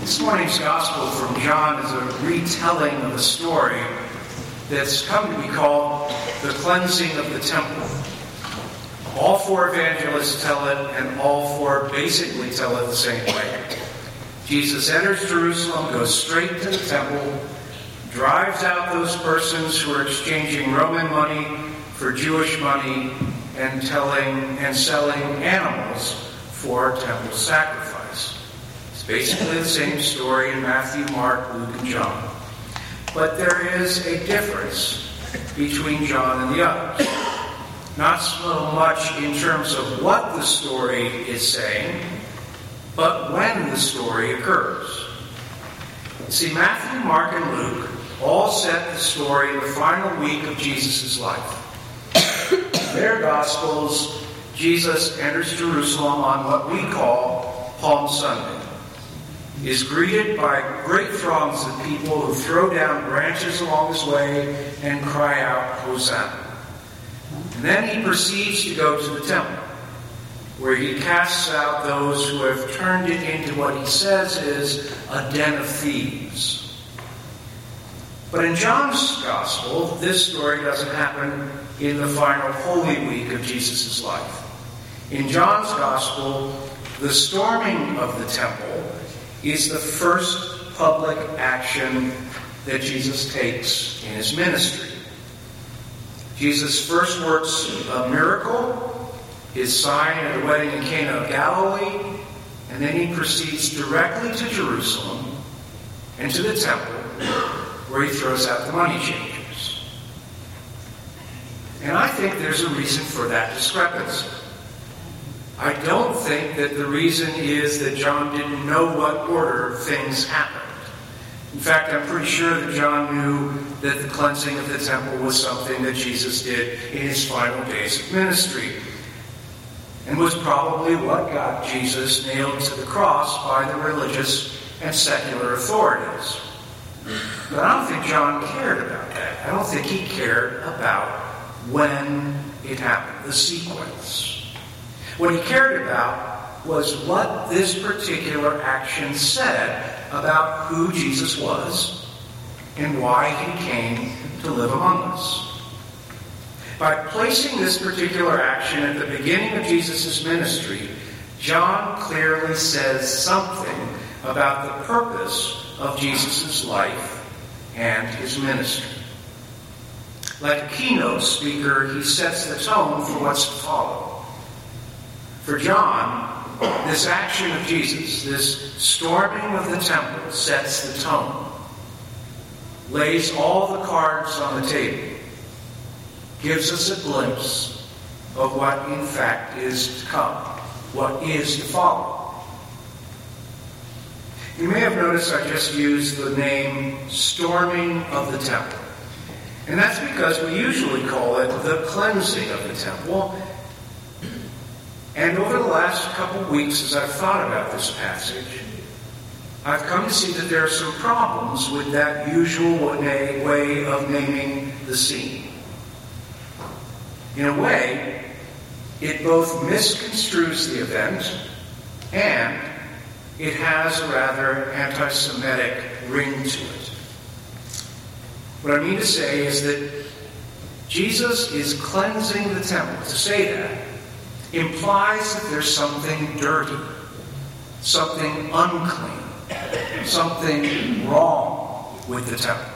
This morning's gospel from John is a retelling of a story that's come to be called the cleansing of the temple. All four evangelists tell it, and all four basically tell it the same way. Jesus enters Jerusalem, goes straight to the temple, drives out those persons who are exchanging Roman money for Jewish money and selling animals for temple sacrifice. It's basically the same story in Matthew, Mark, Luke, and John. But there is a difference between John and the others. Not so much in terms of what the story is saying, but when the story occurs. See, Matthew, Mark, and Luke all set the story in the final week of Jesus' life. In their Gospels, Jesus enters Jerusalem on what we call Palm Sunday. He is greeted by great throngs of people who throw down branches along his way and cry out, Hosanna. And then he proceeds to go to the temple, where he casts out those who have turned it into what he says is a den of thieves. But in John's Gospel, this story doesn't happen in the final Holy Week of Jesus' life. In John's Gospel, the storming of the temple is the first public action that Jesus takes in his ministry. Jesus first works a miracle, his sign at the wedding in Cana of Galilee, and then he proceeds directly to Jerusalem and to the temple, where he throws out the money changers. And I think there's a reason for that discrepancy. I don't think that the reason is that John didn't know what order things happened. In fact, I'm pretty sure that John knew that the cleansing of the temple was something that Jesus did in his final days of ministry, and was probably what got Jesus nailed to the cross by the religious and secular authorities. But I don't think John cared about that. I don't think he cared about when it happened, the sequence. What he cared about was what this particular action said about who Jesus was and why he came to live among us. By placing this particular action at the beginning of Jesus' ministry, John clearly says something about the purpose of Jesus' life and his ministry. Like a keynote speaker, he sets the tone for what's to follow. For John, this action of Jesus, this storming of the temple, sets the tone, lays all the cards on the table, gives us a glimpse of what in fact is to come, what is to follow. You may have noticed I just used the name storming of the temple. And that's because we usually call it the cleansing of the temple. And over the last couple of weeks, as I've thought about this passage, I've come to see that there are some problems with that usual way of naming the scene. In a way, it both misconstrues the event and it has a rather anti-Semitic ring to it. What I mean to say is that Jesus is cleansing the temple. To say that implies that there's something dirty, something unclean, something wrong with the temple.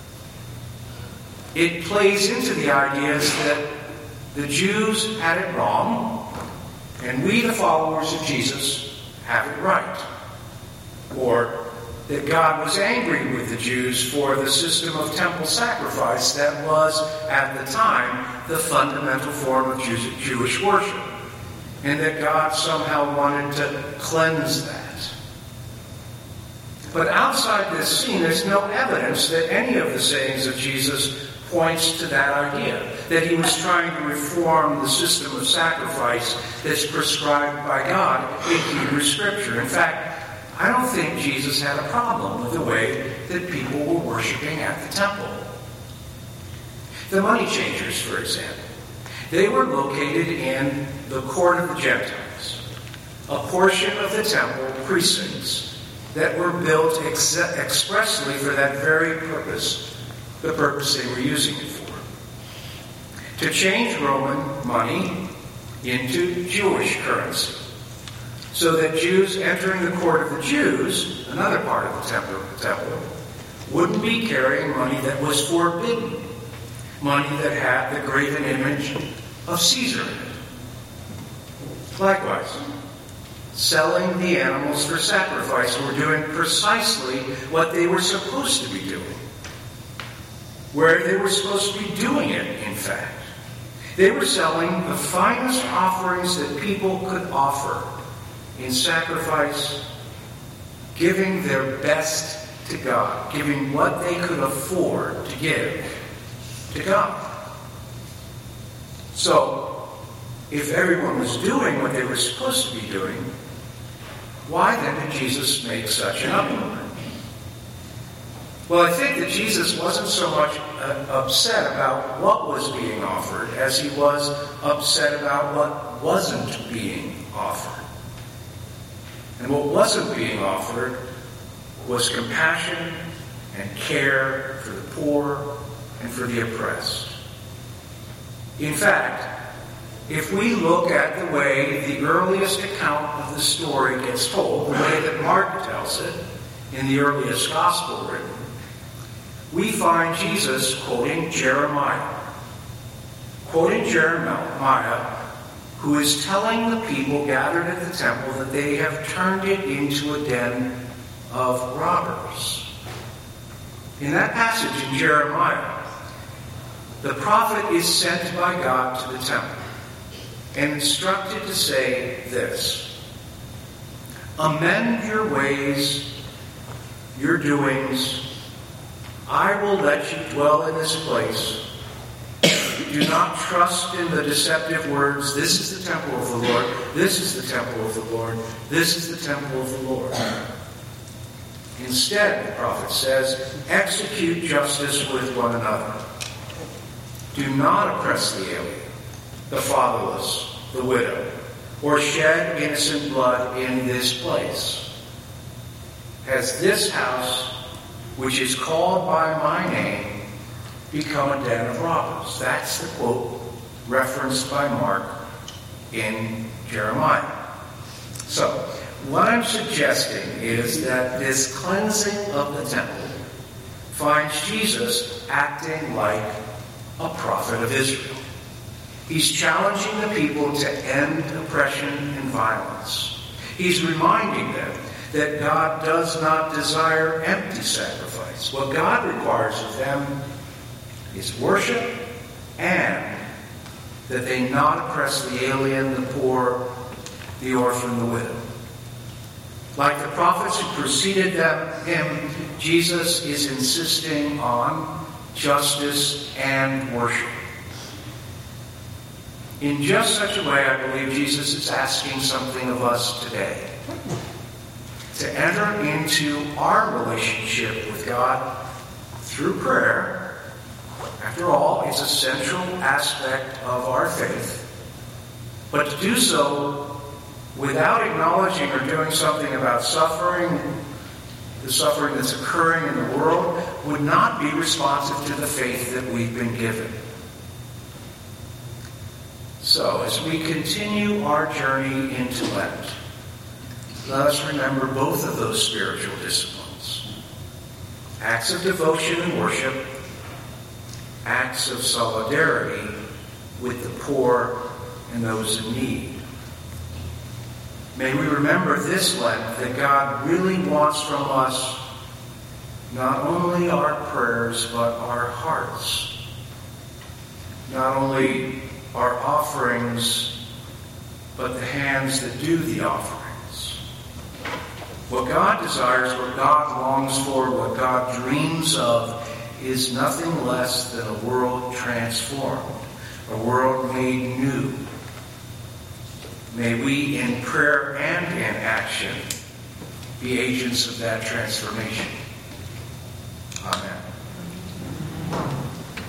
It plays into the ideas that the Jews had it wrong, and we, the followers of Jesus, have it right. Or that God was angry with the Jews for the system of temple sacrifice that was, at the time, the fundamental form of Jewish worship, and that God somehow wanted to cleanse that. But outside this scene, there's no evidence that any of the sayings of Jesus points to that idea, that he was trying to reform the system of sacrifice that's prescribed by God in Hebrew Scripture. In fact, I don't think Jesus had a problem with the way that people were worshiping at the temple. The money changers, for example, they were located in the court of the Gentiles, a portion of the temple precincts that were built expressly for that very purpose, the purpose they were using it for. To change Roman money into Jewish currency, so that Jews entering the court of the Jews, another part of the temple, wouldn't be carrying money that was forbidden, money that had the graven image of Caesar in it. Likewise, selling the animals for sacrifice were doing precisely what they were supposed to be doing, where they were supposed to be doing it, in fact. They were selling the finest offerings that people could offer in sacrifice, giving their best to God, giving what they could afford to give to God. So, if everyone was doing what they were supposed to be doing, why then did Jesus make such an uproar? Well, I think that Jesus wasn't so much upset about what was being offered as he was upset about what wasn't being offered. And what wasn't being offered was compassion and care for the poor and for the oppressed. In fact, if we look at the way the earliest account of the story gets told, the way that Mark tells it in the earliest gospel written, we find Jesus quoting Jeremiah. Quoting Jeremiah, who is telling the people gathered at the temple that they have turned it into a den of robbers. In that passage in Jeremiah, the prophet is sent by God to the temple and instructed to say this: amend your ways, your doings. I will let you dwell in this place. Do not trust in the deceptive words, this is the temple of the Lord, this is the temple of the Lord, this is the temple of the Lord. Instead, the prophet says, execute justice with one another. Do not oppress the alien, the fatherless, the widow, or shed innocent blood in this place. Has this house, which is called by my name, become a den of robbers? That's the quote referenced by Mark in Jeremiah. So, what I'm suggesting is that this cleansing of the temple finds Jesus acting like a prophet of Israel. He's challenging the people to end oppression and violence. He's reminding them that God does not desire empty sacrifice. What God requires of them is worship, and that they not oppress the alien, the poor, the orphan, the widow. Like the prophets who preceded him, Jesus is insisting on justice and worship. In just such a way, I believe Jesus is asking something of us today. To enter into our relationship with God through prayer. After all, it's a central aspect of our faith. But to do so without acknowledging or doing something about suffering, the suffering that's occurring in the world, would not be responsive to the faith that we've been given. So, as we continue our journey into Lent, let us remember both of those spiritual disciplines. Acts of devotion and worship, acts of solidarity with the poor and those in need. May we remember this Lent that God really wants from us not only our prayers, but our hearts. Not only our offerings, but the hands that do the offerings. What God desires, what God longs for, what God dreams of is nothing less than a world transformed, a world made new. May we, in prayer and in action, be agents of that transformation. Amen.